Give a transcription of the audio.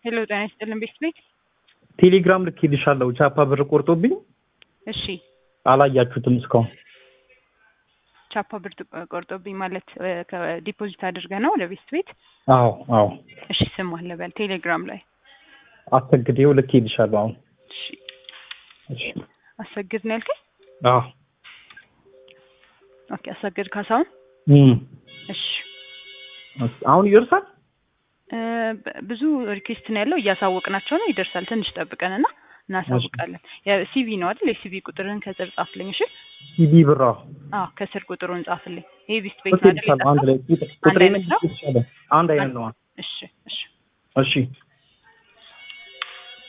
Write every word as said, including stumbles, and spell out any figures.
ሄሎ ጤና ይስጥልን ቤት ቴሌግራም ልክልሻለሁ ቻፓ ብር ቆርጦብኝ እሺ አላያችሁትም እስካሁን ቻፓ ብር ቆርጦብኝ ማለት ዲፖዚት አድርገ ነው ለቤት ቤት አዎ አዎ እሺ ስም አለ በል ቴሌግራም ላይ አሰግዴው ልክልሻለሁ አሁን እሺ እሺ አሰግድ ነው ያልከኝ አዎ ኦኬ አሰግድ ካሳውን እም እሺ አሁን ይደርሳል ብዙ ሪኩዌስት ነው ያለው እያሳወቅናቸው ነው ይደርሳል ትንሽ ጠብቀንና እናሳውቃለን የሲቪ ነው አይደል የሲቪ ቁጥርን ከስር ጻፍልኝ እሺ ሲቪ ብራ አዎ ከስር ቁጥሩን ጻፍልኝ ይሄ ቢስት ቤት አይደል አንድ ላይ ቁጥሬን ይችላል አንድ አይነት ነው እሺ እሺ እሺ